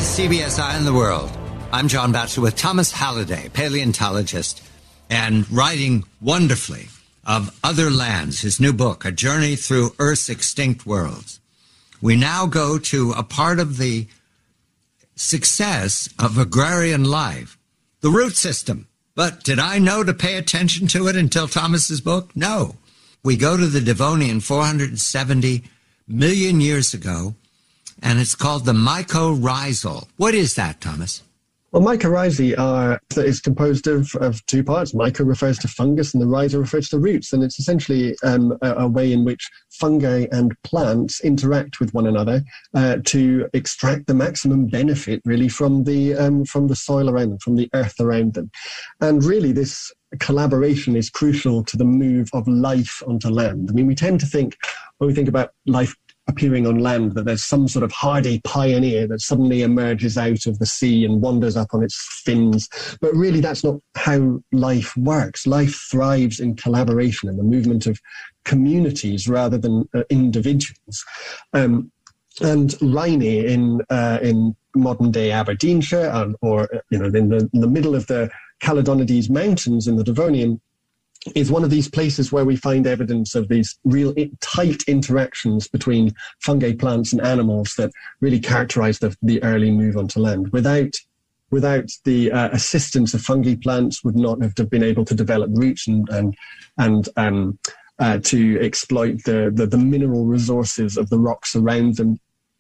CBS Eye on the World. I'm John Batchelor with Thomas Halliday, paleontologist, and writing wonderfully of Other Lands, his new book, A Journey Through Earth's Extinct Worlds. We now go to a part of the success of agrarian life, the root system. But did I know to pay attention to it until Thomas's book? No. We go to the Devonian 470 million years ago, and it's called the mycorrhizal. What is that, Thomas? Well, mycorrhizae is composed of two parts. Myco refers to fungus and the rhiza refers to roots. And it's essentially a way in which fungi and plants interact with one another to extract the maximum benefit, really, from the soil around them, from the earth around them. And really, this collaboration is crucial to the move of life onto land. I mean, we tend to think, when we think about life appearing on land, that there's some sort of hardy pioneer that suddenly emerges out of the sea and wanders up on its fins. But really, that's not how life works. Life thrives in collaboration and the movement of communities rather than individuals. And Rhynie in modern day Aberdeenshire, or in the middle of the Caledonides Mountains in the Devonian, is one of these places where we find evidence of these real tight interactions between fungi, plants, and animals that really characterize the early move onto land. Without the assistance of fungi, plants would not have been able to develop roots and to exploit the mineral resources of the rocks around them.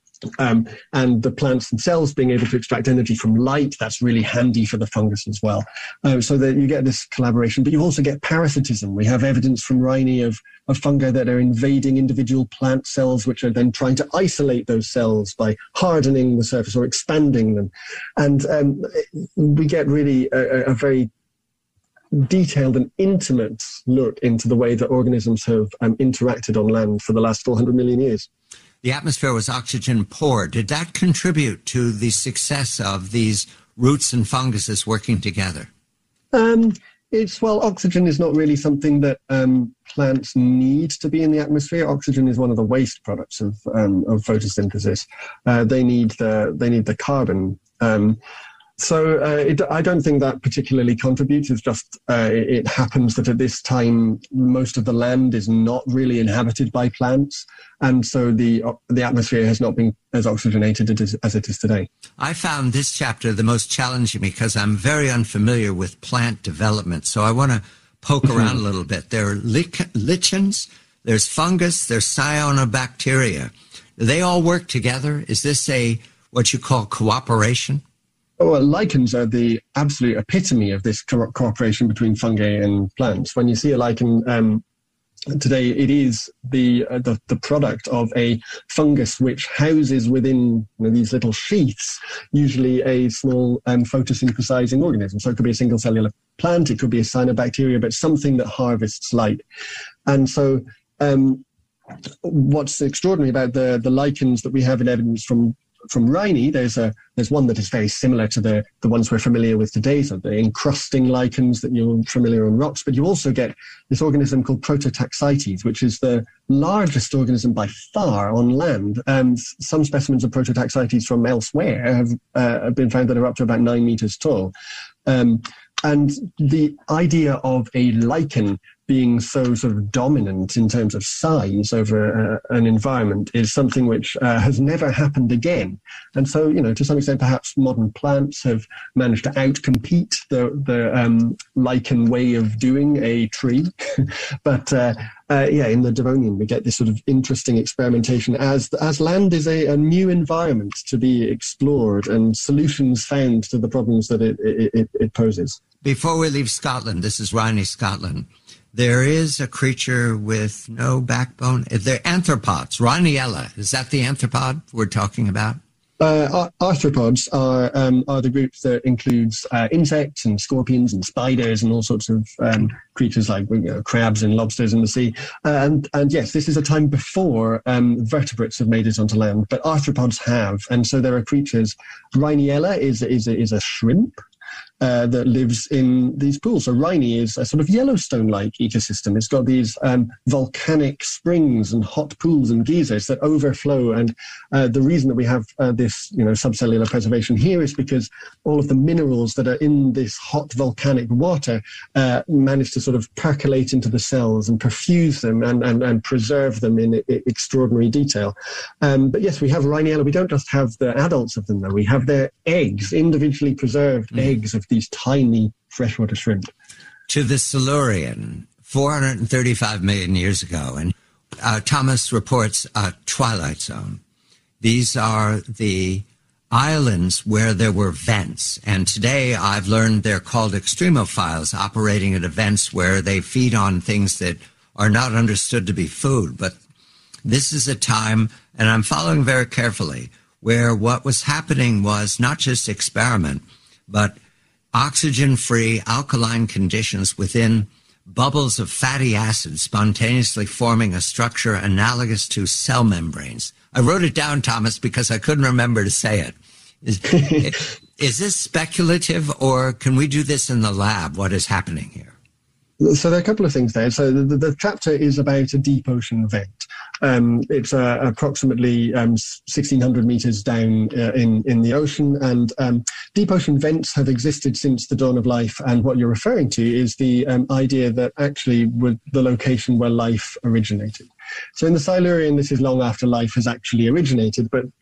And the plants themselves being able to extract energy from light, that's really handy for the fungus as well. So that you get this collaboration, but you also get parasitism. We have evidence from Rhynie of fungi that are invading individual plant cells, which are then trying to isolate those cells by hardening the surface or expanding them. And we get really a very detailed and intimate look into the way that organisms have interacted on land for the last 400 million years. The atmosphere was oxygen poor. Did that contribute to the success of these roots and funguses working together? Oxygen is not really something that plants need to be in the atmosphere. Oxygen is one of the waste products of photosynthesis. They need the carbon. I don't think that particularly contributes. It's just it happens that at this time most of the land is not really inhabited by plants, and so the atmosphere has not been as oxygenated as it is today. I found this chapter the most challenging because I'm very unfamiliar with plant development, so I want to poke around a little bit. There are lichens, there's fungus, there's cyanobacteria. Do they all work together? Is this what you call cooperation? Well, lichens are the absolute epitome of this cooperation between fungi and plants. When you see a lichen today, it is the product of a fungus which houses within these little sheaths, usually a small photosynthesizing organism. So it could be a single cellular plant, it could be a cyanobacteria, but something that harvests light. And so what's extraordinary about the lichens that we have in evidence from Rhynie, there's one that is very similar to the ones we're familiar with today, so the encrusting lichens that you're familiar on rocks, but you also get this organism called Prototaxites, which is the largest organism by far on land. Some specimens of Prototaxites from elsewhere have been found that are up to about 9 meters tall. And the idea of a lichen being so sort of dominant in terms of size over an environment is something which has never happened again. And so, to some extent, perhaps modern plants have managed to outcompete the lichen way of doing a tree. But in the Devonian, we get this sort of interesting experimentation as land is a new environment to be explored and solutions found to the problems that it poses. Before we leave Scotland, this is Rhynie, Scotland. There is a creature with no backbone. They're arthropods. Rhyniella, is that the arthropod we're talking about? Arthropods are the group that includes insects and scorpions and spiders and all sorts of creatures like crabs and lobsters in the sea. And yes, this is a time before vertebrates have made it onto land, but arthropods have. And so there are creatures. Rhyniella is a shrimp. that lives in these pools. So Rhynie is a sort of Yellowstone-like ecosystem. It's got these volcanic springs and hot pools and geysers that overflow. And the reason that we have this, subcellular preservation here is because all of the minerals that are in this hot volcanic water manage to sort of percolate into the cells and perfuse them and preserve them in extraordinary detail. But yes, we have Rhyniella. We don't just have the adults of them, though. We have their eggs, individually preserved eggs of these tiny freshwater shrimp. To the Silurian, 435 million years ago, and Thomas reports a twilight zone. These are the islands where there were vents, and today I've learned they're called extremophiles, operating at events where they feed on things that are not understood to be food. But this is a time, and I'm following very carefully, where what was happening was not just experiment, but oxygen-free alkaline conditions within bubbles of fatty acids spontaneously forming a structure analogous to cell membranes. I wrote it down, Thomas, because I couldn't remember to say it. Is this speculative, or can we do this in the lab? What is happening here? So there are a couple of things there. So the chapter is about a deep ocean vent. It's approximately 1,600 meters down in the ocean, and deep ocean vents have existed since the dawn of life. And what you're referring to is the idea that actually were the location where life originated. So in the Silurian, this is long after life has actually originated, but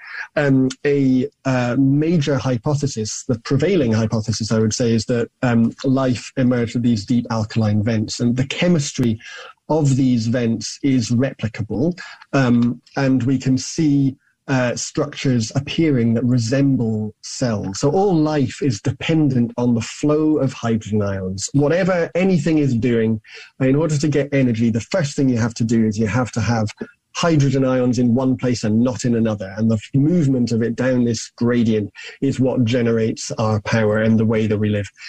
a major hypothesis, the prevailing hypothesis, I would say, is that life emerged with these deep alkaline vents, and the chemistry of these vents is replicable, and we can see structures appearing that resemble cells. So all life is dependent on the flow of hydrogen ions. Whatever anything is doing, in order to get energy, the first thing you have to do is you have to have hydrogen ions in one place and not in another. And the movement of it down this gradient is what generates our power and the way that we live.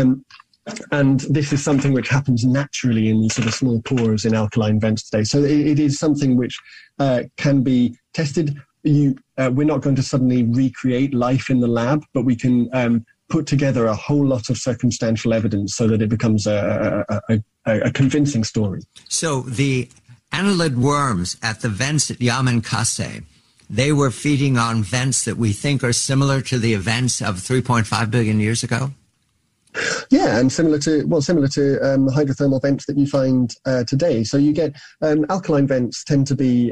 And this is something which happens naturally in these sort of small pores in alkaline vents today. So it is something which can be tested. We're not going to suddenly recreate life in the lab, but we can put together a whole lot of circumstantial evidence so that it becomes a convincing story. So the annelid worms at the vents at Yamankase, they were feeding on vents that we think are similar to the events of 3.5 billion years ago? Yeah, and similar to hydrothermal vents that you find today. So you get alkaline vents tend to be,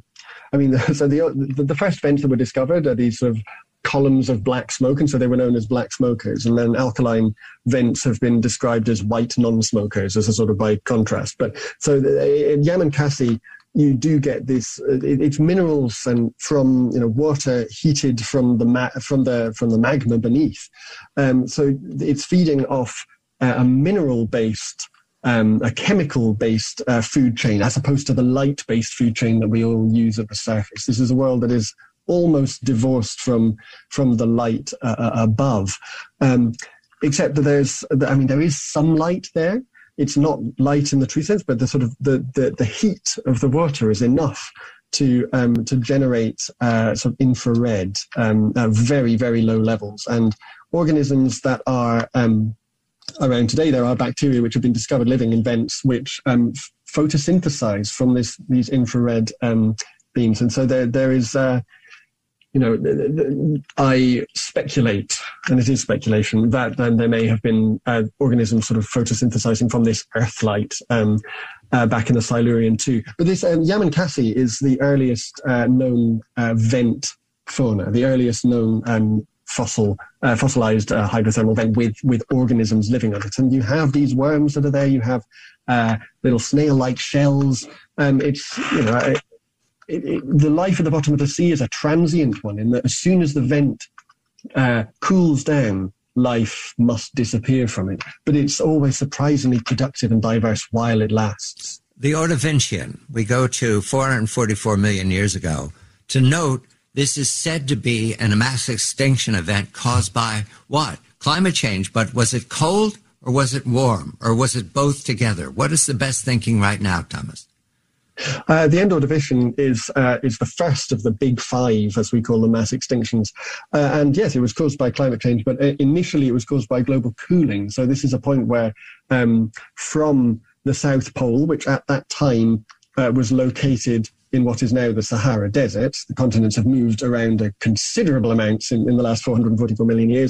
so the first vents that were discovered are these sort of columns of black smoke, and so they were known as black smokers. And then alkaline vents have been described as white non-smokers, as a sort of by contrast. But so in Yamankase, you do get this. It's minerals and from water heated from the magma beneath. So it's feeding off a mineral-based, a chemical-based food chain, as opposed to the light-based food chain that we all use at the surface. This is a world that is almost divorced from the light above, except that there is some light there. It's not light in the true sense, but the sort of the heat of the water is enough to generate sort of infrared at very, very low levels. And organisms that are around today, there are bacteria which have been discovered living in vents which photosynthesize from these infrared beams. And so there is I speculate, and it is speculation, that there may have been organisms sort of photosynthesizing from this earth light back in the Silurian too. But this Yamankase is the earliest known vent fauna, the earliest known fossilized hydrothermal vent with organisms living on it. And you have these worms that are there. You have little snail-like shells. The life at the bottom of the sea is a transient one, in that as soon as the vent cools down, life must disappear from it. But it's always surprisingly productive and diverse while it lasts. The Ordovician, we go to 444 million years ago. To note, this is said to be a mass extinction event caused by what? Climate change. But was it cold or was it warm? Or was it both together? What is the best thinking right now, Thomas? The end Ordovician is the first of the big five, as we call them, mass extinctions. And yes, it was caused by climate change, but initially it was caused by global cooling. So this is a point where from the South Pole, which at that time was located in what is now the Sahara Desert, the continents have moved around a considerable amount in the last 444 million years.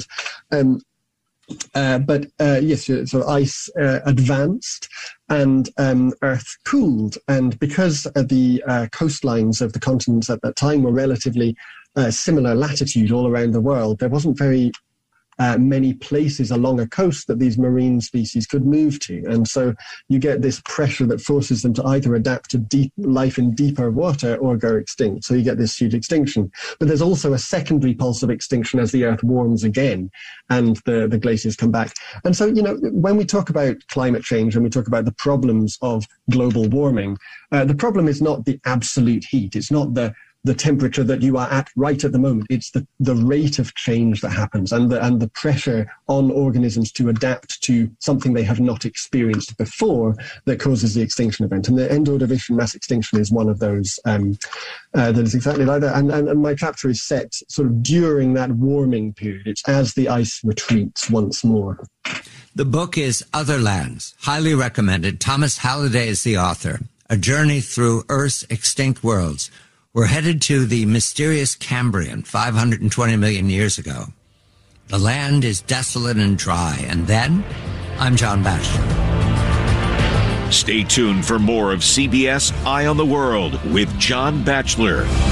Yes, so ice advanced and Earth cooled. And because the coastlines of the continents at that time were relatively similar latitude all around the world, there wasn't very many places along a coast that these marine species could move to. And so you get this pressure that forces them to either adapt to deep life in deeper water or go extinct. So you get this huge extinction. But there's also a secondary pulse of extinction as the Earth warms again and the glaciers come back. And so, when we talk about climate change and we talk about the problems of global warming, the problem is not the absolute heat. It's not the temperature that you are at right at the moment. It's the rate of change that happens and the pressure on organisms to adapt to something they have not experienced before that causes the extinction event. And the end Ordovician mass extinction is one of those that is exactly like that. And my chapter is set sort of during that warming period. It's as the ice retreats once more. The book is Other Lands, highly recommended. Thomas Halliday is the author. A Journey Through Earth's Extinct Worlds. We're headed to the mysterious Cambrian 520 million years ago. The land is desolate and dry. And then, I'm John Batchelor. Stay tuned for more of CBS Eye on the World with John Batchelor.